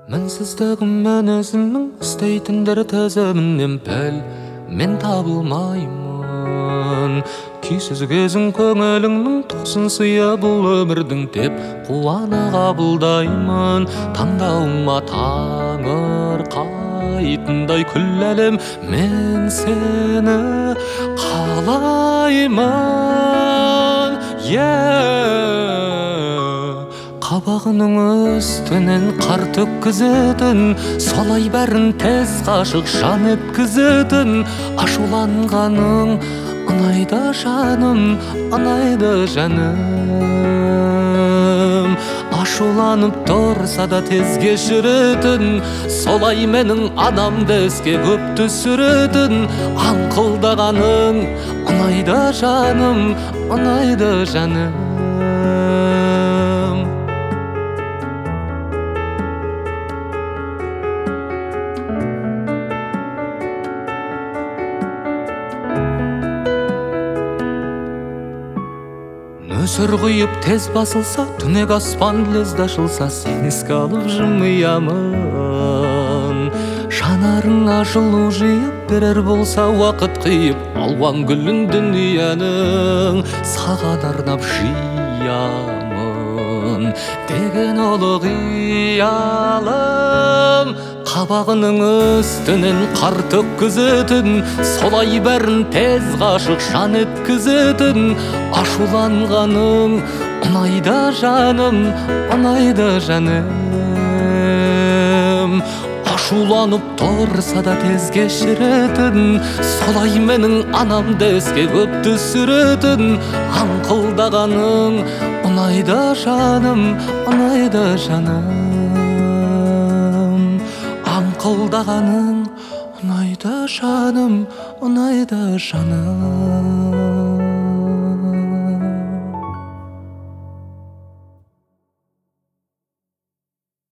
Мінсіздігіммен өзімнің істейтіндер тізімінен пәл мен табылмаймын. Күйсіз кезің көңіліңнің тосын сыя бұл өмірдің деп қуана қабылдаймын. Таңдауыма таңырқайтындай күллі әлем мен сені қалаймын. Қабағының үстінен қар төккізетін, солай бәрін тез қашық жан еткізетін. Ашуланғаның ұнайды жаным, ұнайды жаным. Ашуланып тұрса да тез кешіретін, солай менің анамды еске көп түсіретін. Аңқылдағаның ұнайды жаным, ұнайды жаным. Нөсір құйып тез басылса, түнек аспан лезде ашылса, сен еске алып жымиямын. Жанарыңа жылу жиып берер болса уақыт қиып, алуан гүлін дүниенің саған арнап жиямын деген ұлы қиялым. Қабағының үстінен қар төккізетін, солай бәрін тез ғашық жан еткізетін. Ашуланғаның ұнайды жаным, ұнайды жаным. Ашуланып тұрса да тез кешіретін, солай менің анамды еске көп түсіретін. Аңқылдағаның ұнайды жаным, ұнайды жаным. Аңқылдағаның ұнайды жаным, ұнайды жаным.